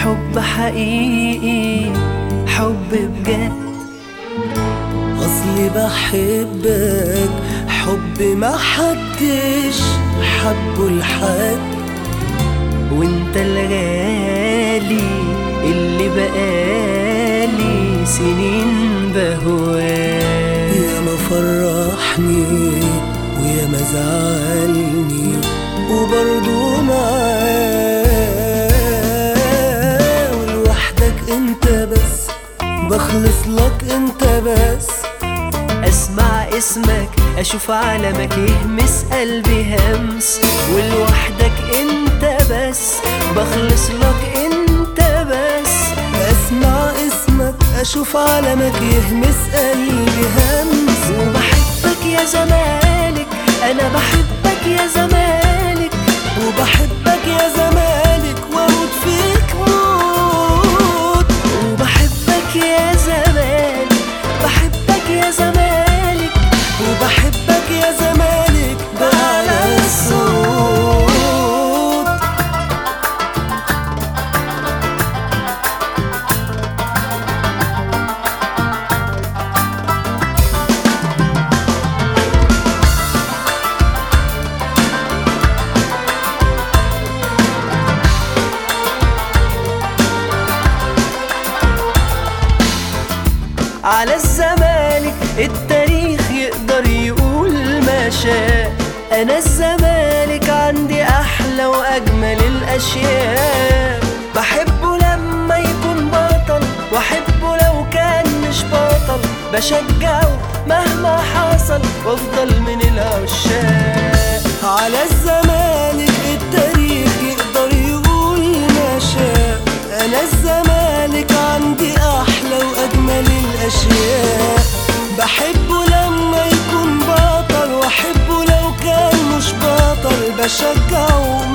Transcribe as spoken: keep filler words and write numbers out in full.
حب حقيقي، حب بجد. أصلي بحبك حب ما حدش حبه لحد، وانت الغالي اللي بقالي سنين بهواك. يا ما فرحني ويا ما زعلني وبرضو معاه، ولوحدك انت بس بخلص لك انت بس. اسمع اسمك اشوف علمك يهمس قلبي همس، ولوحدك انت بس بخلص لك انت بس. اسمع اسمك اشوف علمك يهمس قلبي همس. وبحبك يا زمالك، انا بحبك يا زمالك، وبحبك يا زمالك واموت فيك موت. وبحبك يا زمالك، بحبك يا زمالك، وبحبك يا زمالك بأعلى الصوت. على الزمالك التاريخ يقدر يقول ما شاء. أنا الزمالك عندي أحلى وأجمل الأشياء. بحبه لما يكون بطل، وأحبه لو كان مش بطل. بشجعه مهما حصل وأفضل من العشاق. على الزمالك التاريخ يقدر يقول ما شاء. أنا الزمالك عندي أحلى وأجمل الأشياء. بحبه لما يكون بطل، وأحبه لو كان مش بطل. بشجعه